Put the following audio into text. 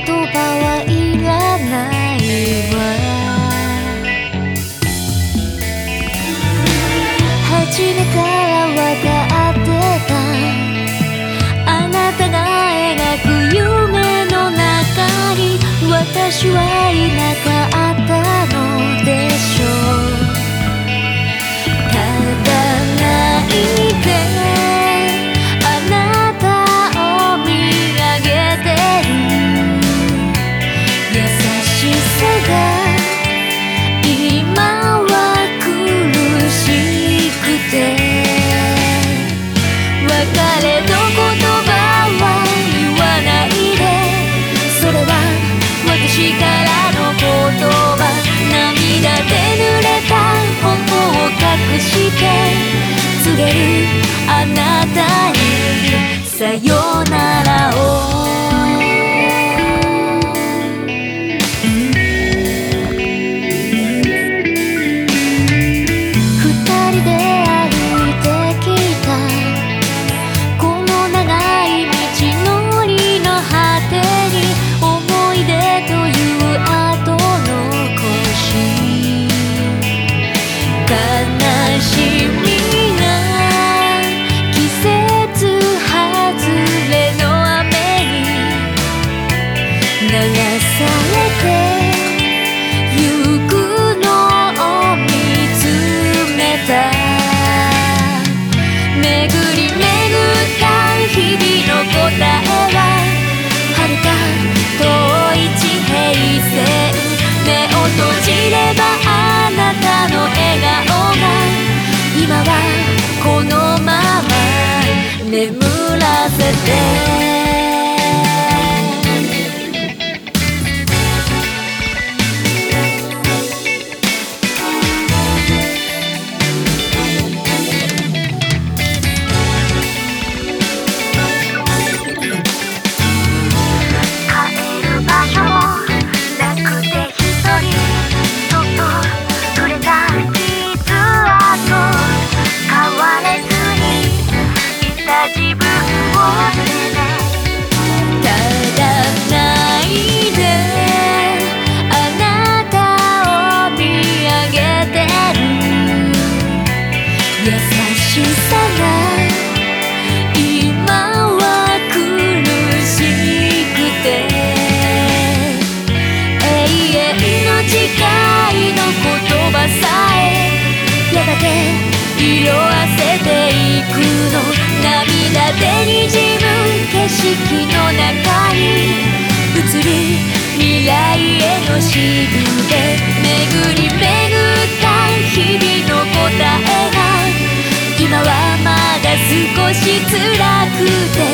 葉はいらないわ。初めから分かってた。あなたが描く夢の中に私はいなかったのでしょう。ただ泣いてあなたを見上げてる優しさが今は苦しくて、別れの言葉は言わないで、それは私からの言葉。涙で濡れた頬を隠して告げるあなたにさよならを。流されてゆくのを見つめた。巡り巡った日々の答えは遥か遠い地平線。目を閉じればあなたの笑顔が今はこのまま眠らせて。自分を責めただないであなたを見上げてる優しさが今は苦しくて、永遠の誓いの言葉さえやがて色あせていくの。涙でにじむ景色の中に映る未来へのしぐれ。巡り巡った日々の答えが今はまだ少し辛くて、